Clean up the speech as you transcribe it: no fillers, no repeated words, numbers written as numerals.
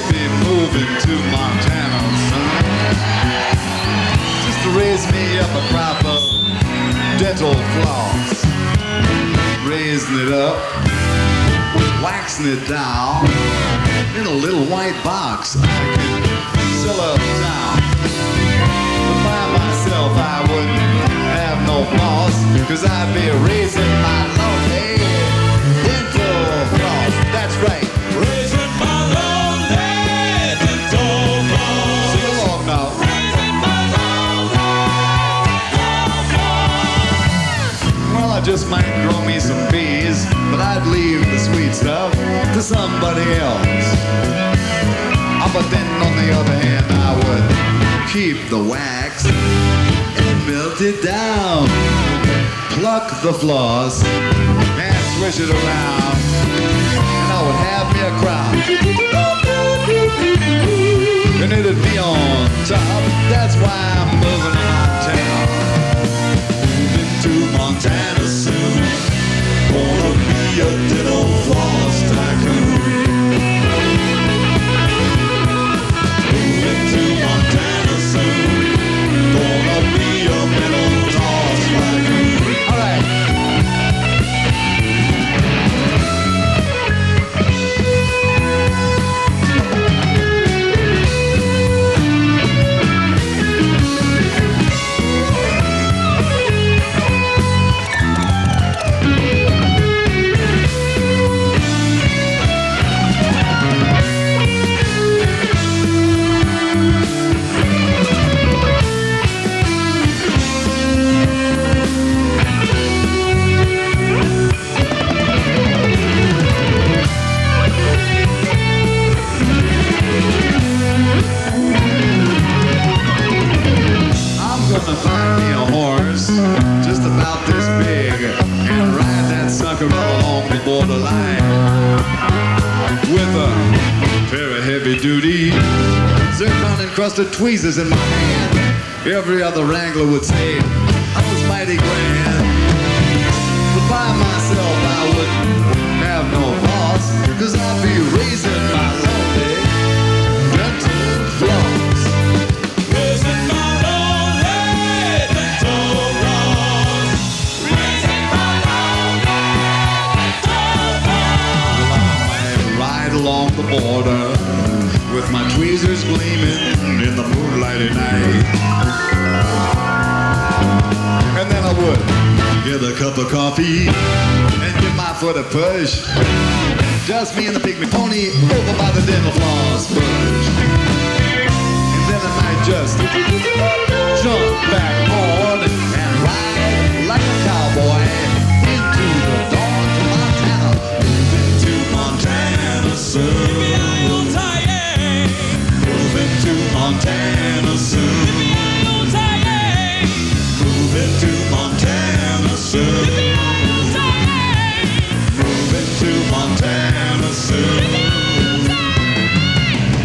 me moving to Montana, son. Just to raise me up a crop of dental floss. Raising it up, waxing it down in a little white box I can sell uptown. But by myself I wouldn't have no boss, 'cause I'd be raising my lonely dental floss. That's right, Raising my lonely dental floss. sing along now. Raising my lonely dental floss. Well, I just might grow me some bees, but I'd leave the sweet stuff to somebody else. But then on the other hand, I would keep the wax and melt it down, pluck the floss and swish it around, and I would have me a crown, and it'd be on top. That's why I'm moving to Montana. Moving to Montana soon. Gonna be a dental floss tycoon. Moving to Montana soon. Gonna be a dental floss tycoon. All right. Gonna find me a horse just about this big and ride that sucker along the borderline with a pair of heavy-duty zircon-encrusted tweezers in my hand. Every other wrangler would say I was mighty grand, but by myself I wouldn't have no boss, 'cause I'd be raising my lonely dental floss. Raising my lonely dental floss. Raising my lonely dental floss. I'd ride along the border with my tweezers gleaming in the moonlighty night. And then I would get a cup of coffee and give my foot a push. Just me and the pygmy pony over by the dental floss bush. And then I might just jump back on and